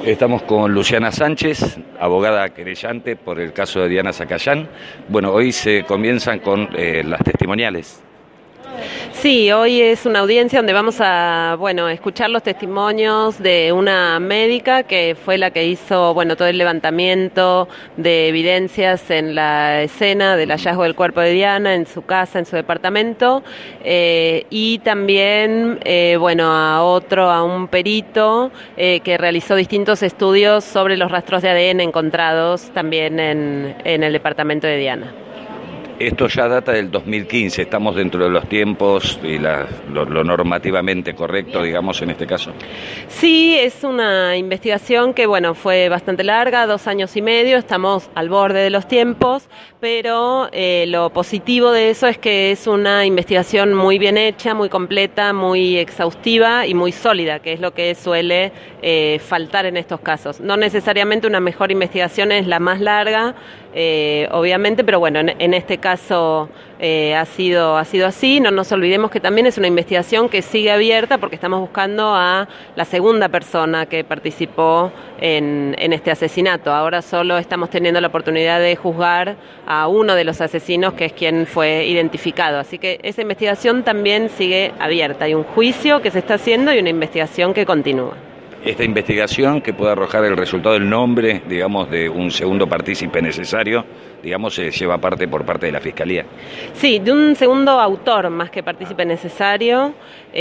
Estamos con Luciana Sánchez, abogada querellante por el caso de Diana Zacayán. Bueno, hoy se comienzan con las testimoniales. Sí, hoy es una audiencia donde vamos a, escuchar los testimonios de una médica que fue la que hizo, todo el levantamiento de evidencias en la escena del hallazgo del cuerpo de Diana, en su casa, en su departamento, y también, a un perito que realizó distintos estudios sobre los rastros de ADN encontrados también en el departamento de Diana. Esto ya data del 2015, estamos dentro de los tiempos y lo normativamente correcto, digamos, en este caso. Sí, es una investigación que, fue bastante larga, 2 años y medio, estamos al borde de los tiempos, pero lo positivo de eso es que es una investigación muy bien hecha, muy completa, muy exhaustiva y muy sólida, que es lo que suele faltar en estos casos. No necesariamente una mejor investigación es la más larga, obviamente, pero en este caso ha sido así. No nos olvidemos que también es una investigación que sigue abierta porque estamos buscando a la segunda persona que participó en este asesinato. Ahora solo estamos teniendo la oportunidad de juzgar a uno de los asesinos, que es quien fue identificado. Así que esa investigación también sigue abierta. Hay un juicio que se está haciendo y una investigación que continúa. Esta investigación que puede arrojar el resultado del nombre, digamos, de un segundo partícipe necesario, digamos, se lleva por parte de la Fiscalía. Sí, de un segundo autor más que partícipe necesario,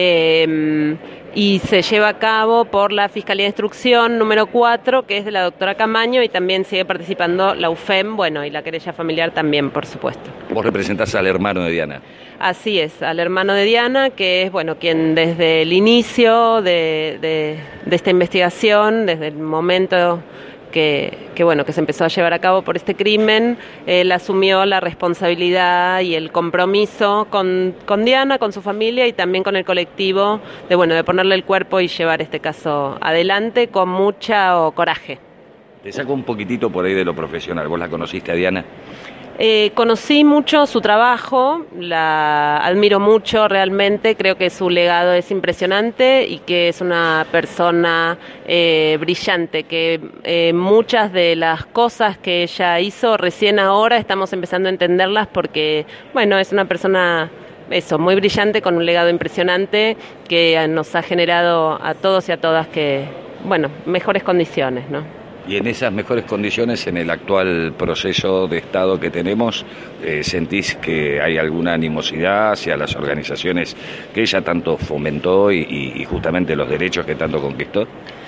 y se lleva a cabo por la Fiscalía de Instrucción número 4, que es de la doctora Camaño, y también sigue participando la UFEM, y la querella familiar también, por supuesto. Vos representás al hermano de Diana. Así es, al hermano de Diana, que es quien desde el inicio de esta investigación, desde el momento que se empezó a llevar a cabo por este crimen, él asumió la responsabilidad y el compromiso con Diana, con su familia y también con el colectivo de ponerle el cuerpo y llevar este caso adelante con mucho coraje. Te saco un poquitito por ahí de lo profesional. ¿Vos la conociste a Diana? Conocí mucho su trabajo, la admiro mucho realmente, creo que su legado es impresionante y que es una persona brillante, que muchas de las cosas que ella hizo recién ahora estamos empezando a entenderlas porque, es una persona muy brillante, con un legado impresionante que nos ha generado a todos y a todas mejores condiciones, ¿no? Y en esas mejores condiciones, en el actual proceso de Estado que tenemos, ¿sentís que hay alguna animosidad hacia las organizaciones que ella tanto fomentó y justamente los derechos que tanto conquistó?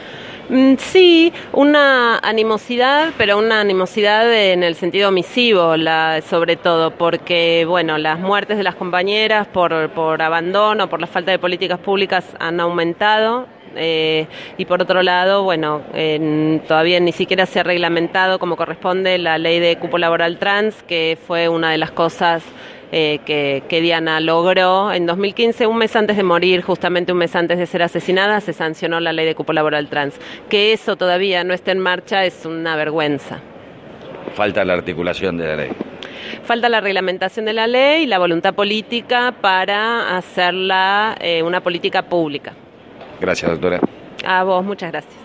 Sí, una animosidad, pero una animosidad en el sentido omisivo, sobre todo, porque las muertes de las compañeras por abandono, por la falta de políticas públicas han aumentado. Y por otro lado, todavía ni siquiera se ha reglamentado como corresponde la ley de cupo laboral trans, que fue una de las cosas que Diana logró. En 2015, un mes antes de morir, justamente un mes antes de ser asesinada, se sancionó la ley de cupo laboral trans. Que eso todavía no esté en marcha es una vergüenza. Falta la articulación de la ley. Falta la reglamentación de la ley y la voluntad política para hacerla una política pública. Gracias, doctora. A vos, muchas gracias.